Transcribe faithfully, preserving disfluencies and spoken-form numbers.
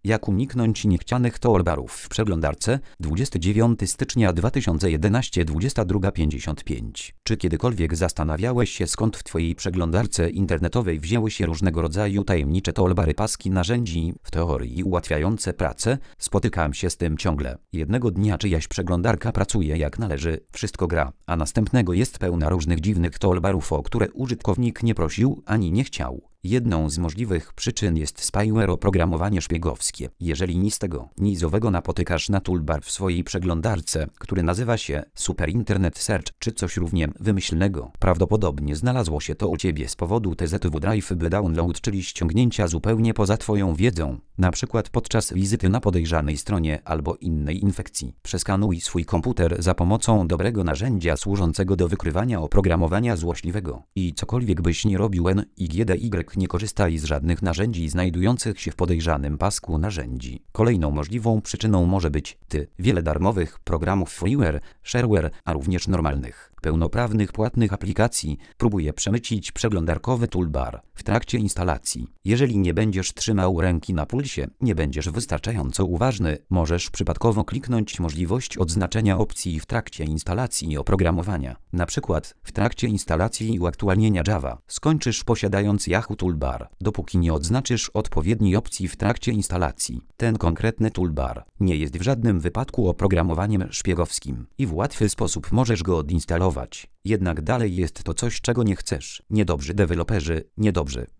Jak uniknąć niechcianych toolbarów w przeglądarce? dwudziestego dziewiątego stycznia dwa tysiące jedenastego, dwudziesta druga pięćdziesiąt pięć. Czy kiedykolwiek zastanawiałeś się, skąd w Twojej przeglądarce internetowej wzięły się różnego rodzaju tajemnicze toolbary, paski narzędzi, w teorii ułatwiające pracę? Spotykam się z tym ciągle. Jednego dnia czyjaś przeglądarka pracuje jak należy, wszystko gra, a następnego jest pełna różnych dziwnych toolbarów, o które użytkownik nie prosił ani nie chciał. Jedną z możliwych przyczyn jest spyware, oprogramowanie szpiegowskie. Jeżeli nic tego, nic owego napotykasz na toolbar w swojej przeglądarce, który nazywa się Super Internet Search czy coś równie wymyślnego, prawdopodobnie znalazło się to u Ciebie z powodu T Z W Drive by download, czyli ściągnięcia zupełnie poza Twoją wiedzą, na przykład podczas wizyty na podejrzanej stronie albo innej infekcji. Przeskanuj swój komputer za pomocą dobrego narzędzia służącego do wykrywania oprogramowania złośliwego. I cokolwiek byś nie robił, N I G D Y nie korzystaj z żadnych narzędzi znajdujących się w podejrzanym pasku narzędzi. Kolejną możliwą przyczyną może być ty. Wiele darmowych programów freeware, shareware, a również normalnych, pełnoprawnych płatnych aplikacji próbuje przemycić przeglądarkowy toolbar w trakcie instalacji. Jeżeli nie będziesz trzymał ręki na pulsie, nie będziesz wystarczająco uważny, możesz przypadkowo kliknąć możliwość odznaczenia opcji w trakcie instalacji oprogramowania. Na przykład w trakcie instalacji i uaktualnienia Java skończysz posiadając Yahoo Toolbar, dopóki nie odznaczysz odpowiedniej opcji w trakcie instalacji. Ten konkretny toolbar nie jest w żadnym wypadku oprogramowaniem szpiegowskim i w łatwy sposób możesz go odinstalować. Jednak dalej jest to coś, czego nie chcesz. Niedobrzy deweloperzy, niedobrzy